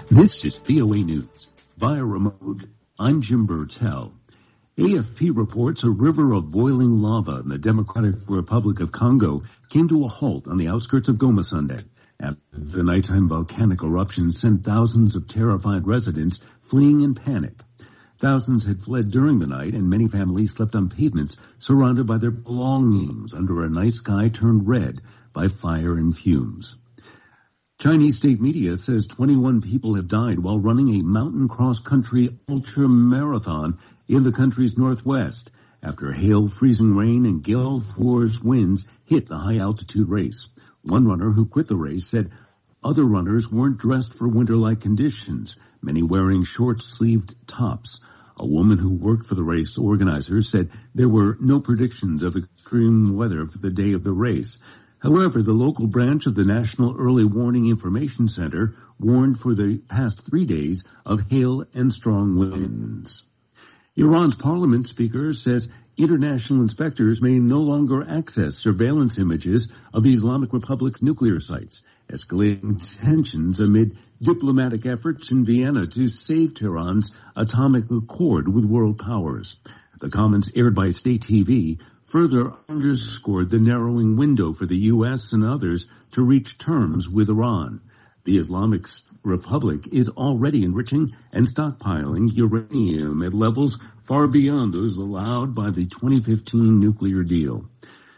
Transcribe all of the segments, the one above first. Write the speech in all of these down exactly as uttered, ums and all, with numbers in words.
This is V O A News. Via remote, I'm Jim Burtell. A F P reports a river of boiling lava in the Democratic Republic of Congo came to a halt on the outskirts of Goma Sunday after the nighttime volcanic eruption sent thousands of terrified residents fleeing in panic. Thousands had fled during the night, and many families slept on pavements surrounded by their belongings under a night sky turned red by fire and fumes. Chinese state media says twenty-one people have died while running a mountain cross-country ultra-marathon in the country's northwest after hail, freezing rain, and gale-force winds hit the high-altitude race. One runner who quit the race said other runners weren't dressed for winter-like conditions, many wearing short-sleeved tops. A woman who worked for the race organizers said there were no predictions of extreme weather for the day of the race. However, the local branch of the National Early Warning Information Center warned for the past three days of hail and strong winds. Iran's parliament speaker says international inspectors may no longer access surveillance images of the Islamic Republic's nuclear sites, escalating tensions amid diplomatic efforts in Vienna to save Tehran's atomic accord with world powers. The comments aired by state T V further underscored the narrowing window for the U S and others to reach terms with Iran. The Islamic Republic is already enriching and stockpiling uranium at levels far beyond those allowed by the twenty fifteen nuclear deal.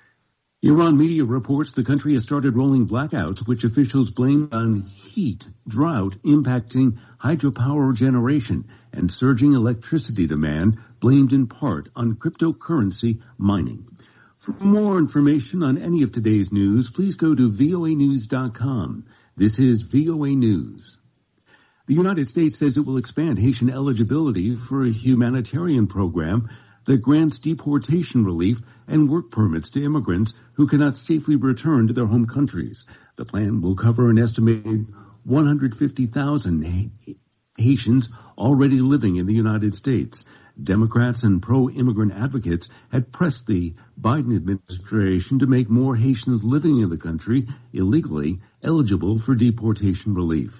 Iran media reports the country has started rolling blackouts, which officials blame on heat, drought impacting hydropower generation, and surging electricity demand blamed in part on cryptocurrency mining. For more information on any of today's news, please go to V O A news dot com. This is V O A News. The United States says it will expand Haitian eligibility for a humanitarian program that grants deportation relief and work permits to immigrants who cannot safely return to their home countries. The plan will cover an estimated one hundred fifty thousand Haitians already living in the United States. Democrats and pro-immigrant advocates had pressed the Biden administration to make more Haitians living in the country illegally eligible for deportation relief.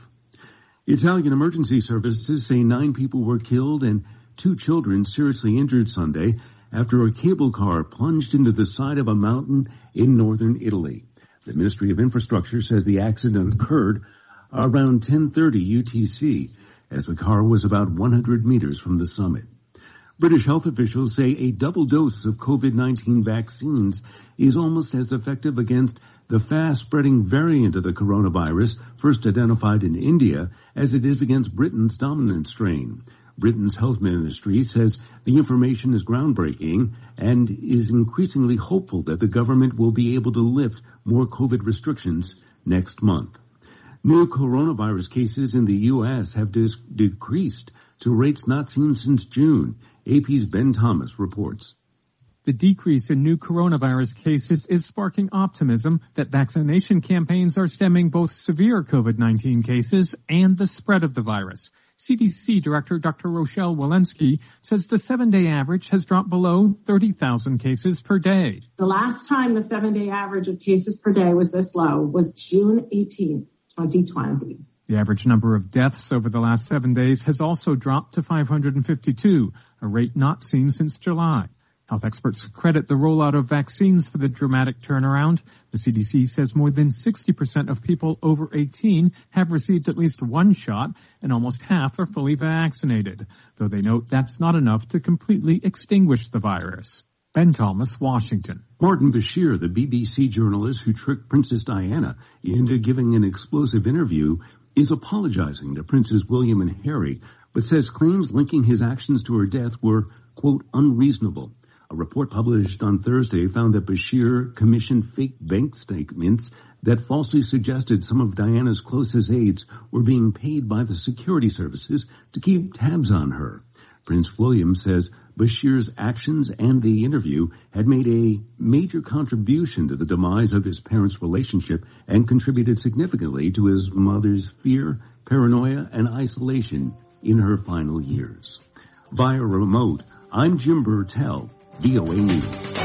Italian emergency services say nine people were killed and two children seriously injured Sunday after a cable car plunged into the side of a mountain in northern Italy. The Ministry of Infrastructure says the accident occurred around ten thirty U T C as the car was about one hundred meters from the summit. British health officials say a double dose of COVID nineteen vaccines is almost as effective against the fast-spreading variant of the coronavirus first identified in India as it is against Britain's dominant strain. Britain's health ministry says the information is groundbreaking and is increasingly hopeful that the government will be able to lift more COVID restrictions next month. New coronavirus cases in the U S have dis- decreased to rates not seen since June. A P's Ben Thomas reports. The decrease in new coronavirus cases is sparking optimism that vaccination campaigns are stemming both severe COVID nineteen cases and the spread of the virus. C D C Director Doctor Rochelle Walensky says the seven-day average has dropped below thirty thousand cases per day. The last time the seven-day average of cases per day was this low was June eighteenth, twenty twenty. The average number of deaths over the last seven days has also dropped to five hundred fifty-two, a rate not seen since July. Health experts credit the rollout of vaccines for the dramatic turnaround. The C D C says more than sixty percent of people over eighteen have received at least one shot, and almost half are fully vaccinated, though they note that's not enough to completely extinguish the virus. Ben Thomas, Washington. Martin Bashir, the B B C journalist who tricked Princess Diana into giving an explosive interview, is apologizing to Princes William and Harry, but says claims linking his actions to her death were, quote, unreasonable. A report published on Thursday found that Bashir commissioned fake bank statements that falsely suggested some of Diana's closest aides were being paid by the security services to keep tabs on her. Prince William says Bashir's actions and the interview had made a major contribution to the demise of his parents' relationship and contributed significantly to his mother's fear, paranoia, and isolation in her final years. Via remote, I'm Jim Burtell, V O A News.